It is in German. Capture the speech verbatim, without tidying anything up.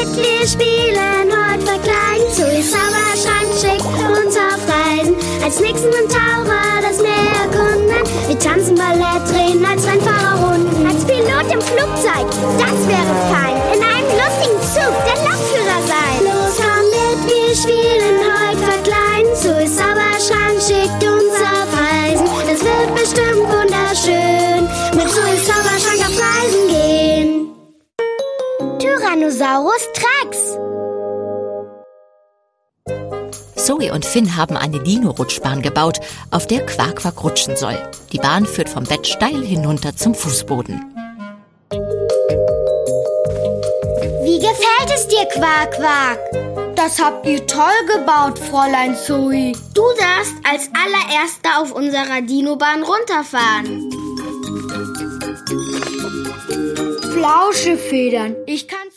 mit, wir spielen heute verkleiden. Zoe's Zauberschrank schickt uns auf Reisen. Als Nixon und Taucher das Meer erkunden. Wir tanzen Ballett, drehen als Rennfahrer Runden. Als Pilot im Flugzeug, das wäre fein. In einem lustigen Zug der Lokführer sein. Los, komm mit, wir spielen heute verkleiden. Zoe's Zauberschrank schickt uns auf Reisen. Das wird bestimmt wunderschön. Mit Zoe's Zauberschrank auf Reisen gehen. Tyrannosaurus Rex. Zoe und Finn haben eine Dino-Rutschbahn gebaut, auf der Quack-Quack rutschen soll. Die Bahn führt vom Bett steil hinunter zum Fußboden. Wie gefällt es dir, Quack-Quack? Das habt ihr toll gebaut, Fräulein Zoe. Du darfst als allererster auf unserer Dinobahn runterfahren. Flauschefedern, ich kann